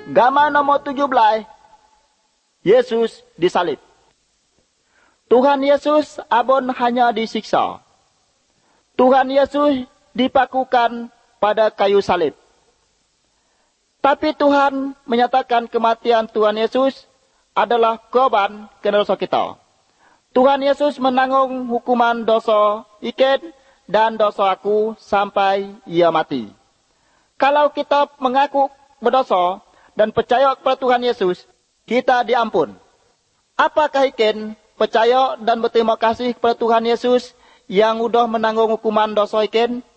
Gambar nomor 17, Yesus disalib. Tuhan Yesus abon hanya disiksa. Tuhan Yesus dipakukan pada kayu salib. Tapi Tuhan menyatakan kematian Tuhan Yesus adalah korban karena dosa kita. Tuhan Yesus menanggung hukuman dosa Iken dan dosa aku sampai ia mati. Kalau kita mengaku berdosa dan percaya kepada Tuhan Yesus, kita diampun. Apakah Iken percaya dan berterima kasih kepada Tuhan Yesus yang sudah menanggung hukuman dosa Iken?